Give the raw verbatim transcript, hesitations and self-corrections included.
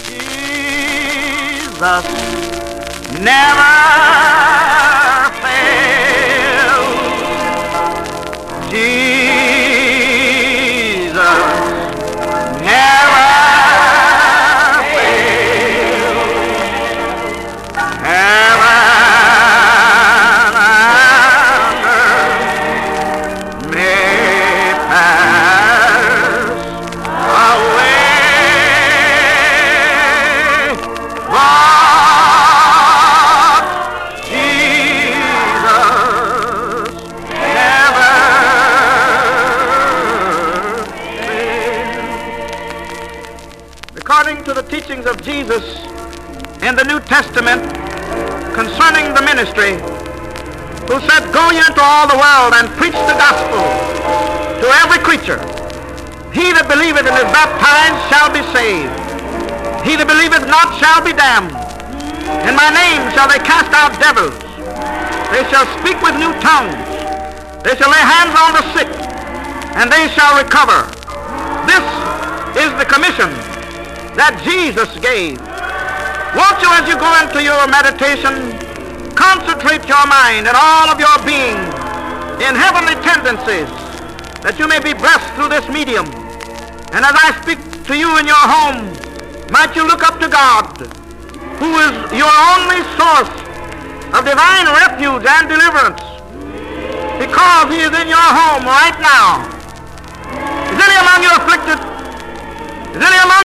Jesus never fails. Jesus never fails. Heaven and earth may pass away, but Jesus never fails. According to the teachings of Jesus in the New Testament concerning the ministry, who said, "Go ye into all the world and preach the gospel to every creature. He that believeth and is baptized shall be saved. He that believeth not shall be damned. In my name shall they cast out devils. They shall speak with new tongues. They shall lay hands on the sick, and they shall recover." This is the commission that Jesus gave. Won't you, as you go into your meditation, concentrate your mind and all of your being in heavenly tendencies, that you may be blessed through this medium. And as I speak to you in your home, might you look up to God, who is your only source of divine refuge and deliverance, because he is in your home right now. Is any among you afflicted? Is any among